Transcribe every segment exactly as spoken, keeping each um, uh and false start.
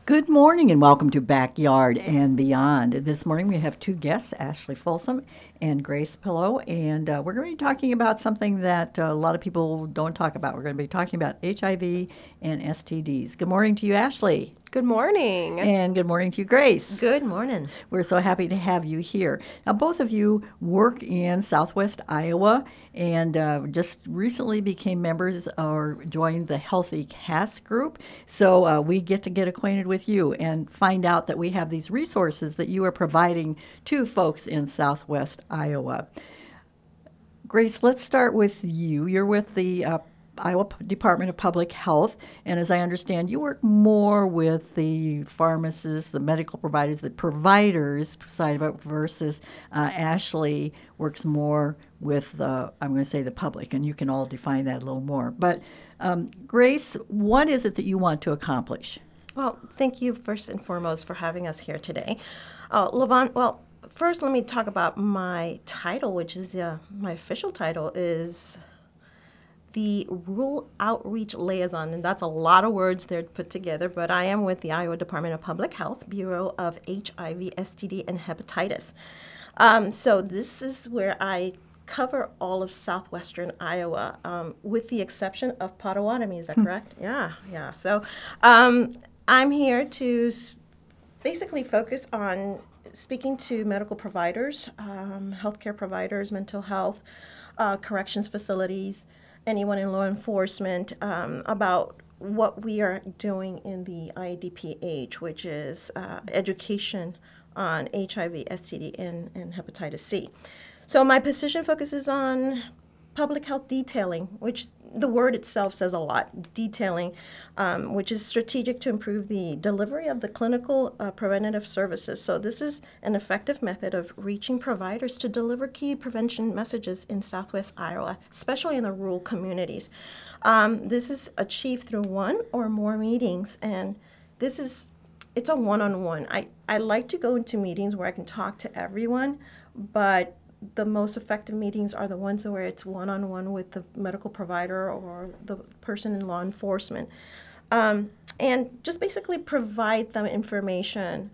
Good morning and welcome to Backyard and Beyond. This morning we have two guests, Ashley Folsom and Grace Pillow, and uh, we're going to be talking about something that uh, a lot of people don't talk about. We're going to be talking about H I V and S T Ds. Good morning to you, Ashley. Good morning. And good morning to you, Grace. Good morning. We're so happy to have you here. Now, both of you work in Southwest Iowa and uh, just recently became members or joined the Healthy Cass group. So uh, we get to get acquainted with you and find out that we have these resources that you are providing to folks in Southwest Iowa. Grace, let's start with you. You're with the uh, Iowa Department of Public Health, and as I understand, you work more with the pharmacists, the medical providers, the providers side of it, versus uh, Ashley works more with, the, I'm going to say, the public, and you can all define that a little more. But um, Grace, what is it that you want to accomplish? Well, thank you first and foremost for having us here today. Uh, Levon, well, first let me talk about my title, which is uh, my official title is the Rural Outreach Liaison, and that's a lot of words there put together, but I am with the Iowa Department of Public Health, Bureau of H I V, S T D, and Hepatitis. Um, so this is where I cover all of southwestern Iowa, um, with the exception of Potawatomi. Is that correct? Yeah, yeah. So um, I'm here to s- basically focus on speaking to medical providers, um, healthcare providers, mental health, uh, corrections facilities, anyone in law enforcement, um, about what we are doing in the I D P H, which is uh, education on H I V, S T D, and, and hepatitis C. So my position focuses on public health detailing, which the word itself says a lot. Detailing, um, which is strategic to improve the delivery of the clinical uh, preventative services. So this is an effective method of reaching providers to deliver key prevention messages in Southwest Iowa, especially in the rural communities. Um, this is achieved through one or more meetings, and this is it's a one-on-one. I, I like to go into meetings where I can talk to everyone, but the most effective meetings are the ones where it's one-on-one with the medical provider or the person in law enforcement. Um, and just basically provide them information,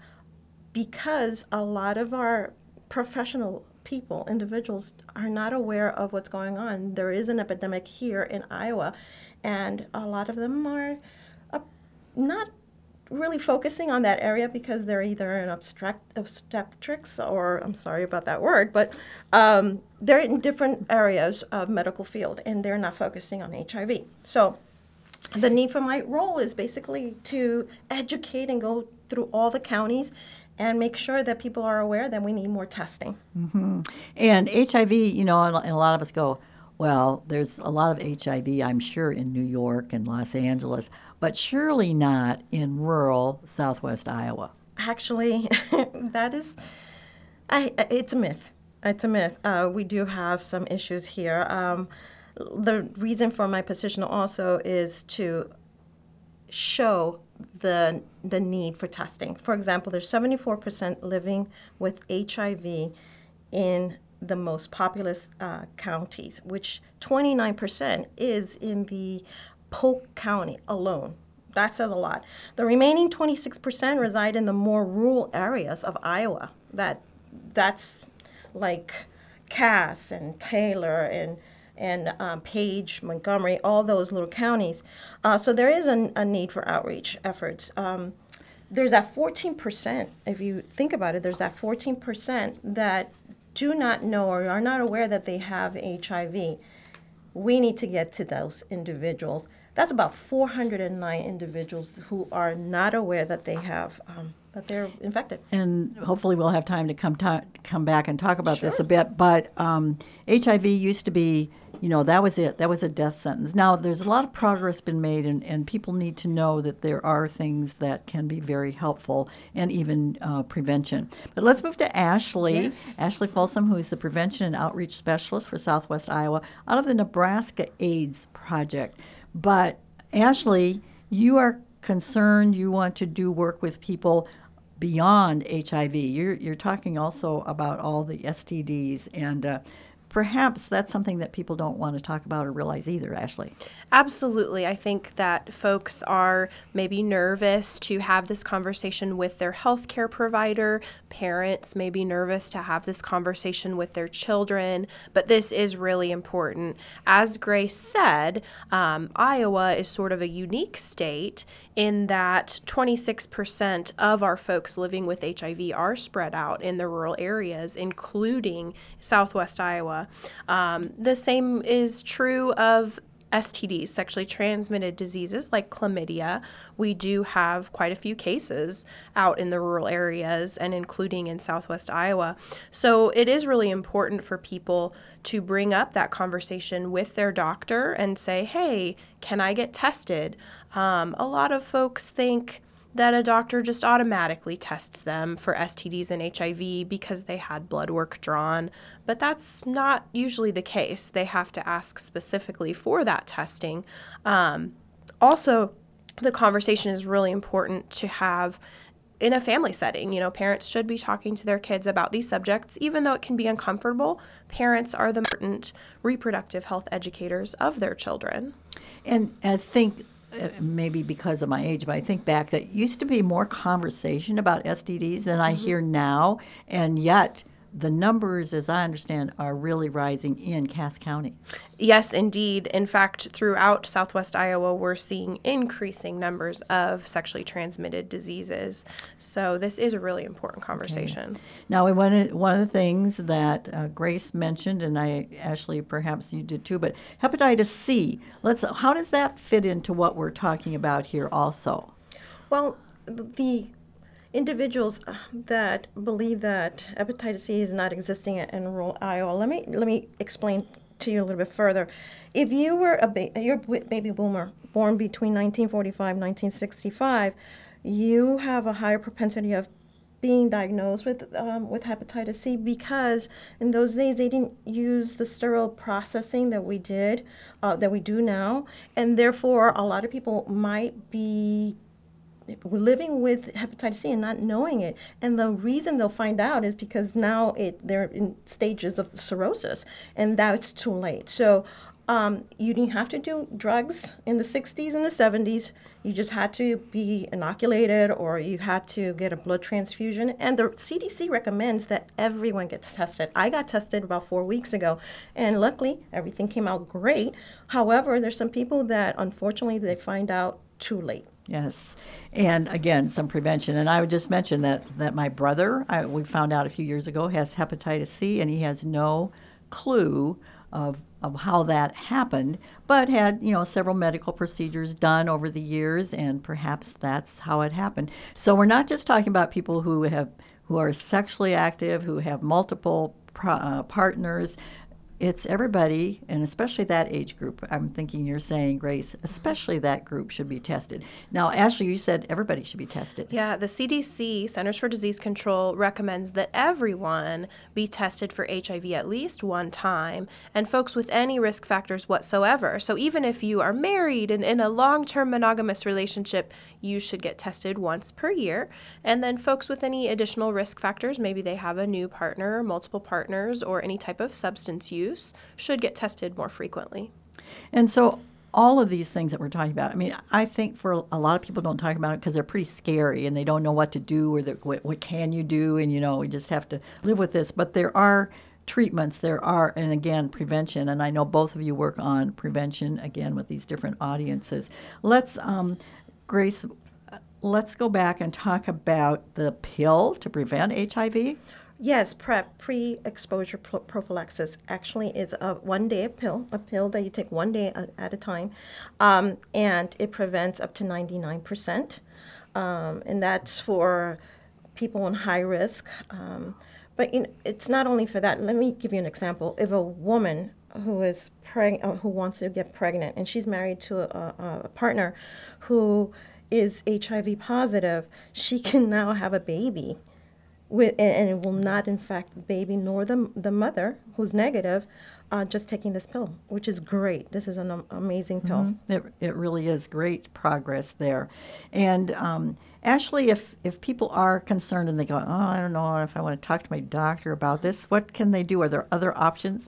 because a lot of our professional people, individuals, are not aware of what's going on. There is an epidemic here in Iowa, and a lot of them are uh, not really focusing on that area because they're either in obstetric, obstetrics or, I'm sorry about that word, but um, they're in different areas of medical field and they're not focusing on H I V. So the need for my role is basically to educate and go through all the counties and make sure that people are aware that we need more testing. Mm-hmm. And H I V, you know, and a lot of us go, well, there's a lot of H I V, I'm sure, in New York and Los Angeles, but surely not in rural Southwest Iowa. Actually, that is, I, it's a myth. It's a myth. Uh, we do have some issues here. Um, the reason for my position also is to show the the need for testing. For example, there's seventy-four percent living with H I V in the most populous uh, counties, which twenty-nine percent is in the Polk County alone. That says a lot. The remaining twenty-six percent reside in the more rural areas of Iowa. That that's like Cass and Taylor and and um, Page, Montgomery, all those little counties. Uh, so there is a, a need for outreach efforts. Um, there's that fourteen percent, if you think about it, there's that fourteen percent that do not know or are not aware that they have H I V. We need to get to those individuals. That's about four hundred nine individuals who are not aware that they have um, that they're infected. And hopefully we'll have time to come ta- come back and talk about Sure. this a bit. But um, H I V used to be, you know, that was it. That was a death sentence. Now there's a lot of progress been made, and, and people need to know that there are things that can be very helpful and even uh, prevention. But let's move to Ashley. Yes. Ashley Folsom, who is the Prevention and Outreach Specialist for Southwest Iowa out of the Nebraska AIDS Project. But Ashley, you are concerned, you want to do work with people beyond H I V. You're, you're talking also about all the S T Ds and uh, perhaps that's something that people don't want to talk about or realize either, Ashley. Absolutely. I think that folks are maybe nervous to have this conversation with their healthcare provider. Parents may be nervous to have this conversation with their children, but this is really important. As Grace said, um, Iowa is sort of a unique state in that twenty-six percent of our folks living with H I V are spread out in the rural areas, including Southwest Iowa. Um, the same is true of S T Ds, sexually transmitted diseases like chlamydia. We do have quite a few cases out in the rural areas and including in Southwest Iowa. So it is really important for people to bring up that conversation with their doctor and say, hey, can I get tested? Um, a lot of folks think that a doctor just automatically tests them for S T Ds and H I V because they had blood work drawn, but that's not usually the case. They have to ask specifically for that testing. Um, also, the conversation is really important to have in a family setting. You know, parents should be talking to their kids about these subjects, even though it can be uncomfortable. Parents are the important reproductive health educators of their children. And I think uh, maybe because of my age, but I think back that used to be more conversation about S T Ds than I Mm-hmm. hear now, and yet the numbers, as I understand, are really rising in Cass County. Yes, indeed. In fact, throughout Southwest Iowa, we're seeing increasing numbers of sexually transmitted diseases. So this is a really important conversation. Now, one of, one of the things that uh, Grace mentioned, and I, Ashley, perhaps you did too, but hepatitis C. Let's. How does that fit into what we're talking about here, also? Well, the individuals uh, that believe that hepatitis C is not existing in rural Iowa, let me let me explain to you a little bit further. If you were a ba- you're a baby boomer born between nineteen forty-five and nineteen sixty-five, you have a higher propensity of being diagnosed with um, with hepatitis C because in those days they didn't use the sterile processing that we did, uh, that we do now, and therefore a lot of people might be living with hepatitis C and not knowing it. And the reason they'll find out is because now it they're in stages of cirrhosis, and that's too late. So um, you didn't have to do drugs in the sixties and the seventies. You just had to be inoculated or you had to get a blood transfusion. And the C D C recommends that everyone gets tested. I got tested about four weeks ago, and luckily everything came out great. However, there's some people that unfortunately they find out too late. Yes, and again, some prevention. And I would just mention that that my brother, I, we found out a few years ago, has hepatitis C, and he has no clue of of how that happened, but had you know several medical procedures done over the years, and perhaps that's how it happened. So we're not just talking about people who have who are sexually active, who have multiple pro, uh, partners. It's everybody, and especially that age group. I'm thinking you're saying, Grace, especially that group should be tested. Now, Ashley, you said everybody should be tested. Yeah, the C D C, Centers for Disease Control, recommends that everyone be tested for H I V at least one time, and folks with any risk factors whatsoever. So even if you are married and in a long-term monogamous relationship, you should get tested once per year. And then folks with any additional risk factors, maybe they have a new partner, multiple partners, or any type of substance use, should get tested more frequently. And so all of these things that we're talking about, I mean, I think for a lot of people don't talk about it because they're pretty scary and they don't know what to do or what, what can you do, and, you know, we just have to live with this. But there are treatments, there are, and again, prevention. And I know both of you work on prevention, again, with these different audiences. Let's, um, Grace, let's go back and talk about the pill to prevent H I V. Yes, PrEP, pre-exposure pro- prophylaxis, actually is a one-day pill, a pill that you take one day at, at a time, um, and it prevents up to ninety-nine percent, um, and that's for people in high risk. Um, but you know, it's not only for that. Let me give you an example. If a woman who is preg- uh, who wants to get pregnant and she's married to a, a partner who is H I V positive, she can now have a baby. With, and it will not infect the baby nor the, the mother who's negative, uh, just taking this pill, which is great. This is an um, amazing pill. Mm-hmm. It, it really is great progress there. And um, Ashley, if, if people are concerned and they go, oh, I don't know if I want to talk to my doctor about this, what can they do? Are there other options bes-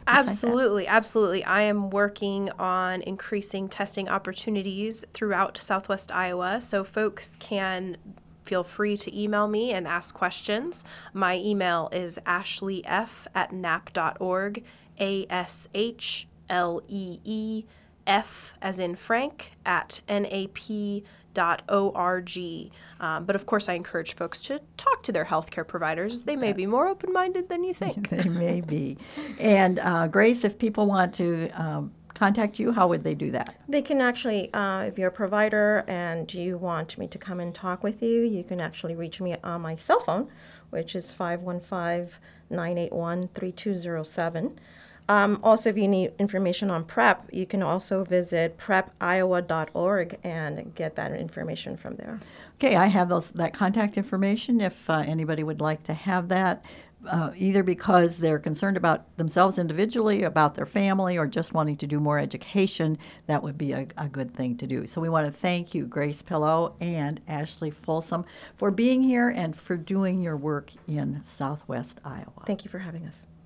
besides that? Absolutely, absolutely. I am working on increasing testing opportunities throughout Southwest Iowa, so folks can feel free to email me and ask questions. My email is ashleef at nap dot org, A S H L E E F as in Frank at N A P dot org. Um, but of course, I encourage folks to talk to their healthcare providers. They may be more open-minded than you think. They may be. And uh, Grace, if people want to um, contact you, how would they do that? They can actually, uh, if you're a provider and you want me to come and talk with you, you can actually reach me on my cell phone, which is five one five, nine eight one, three two zero seven. Um, also, if you need information on PrEP, you can also visit prep iowa dot org and get that information from there. Okay, I have those that contact information if uh, anybody would like to have that, uh, either because they're concerned about themselves individually, about their family, or just wanting to do more education. That would be a, a good thing to do. So we want to thank you, Grace Pillow and Ashley Folsom, for being here and for doing your work in Southwest Iowa. Thank you for having us.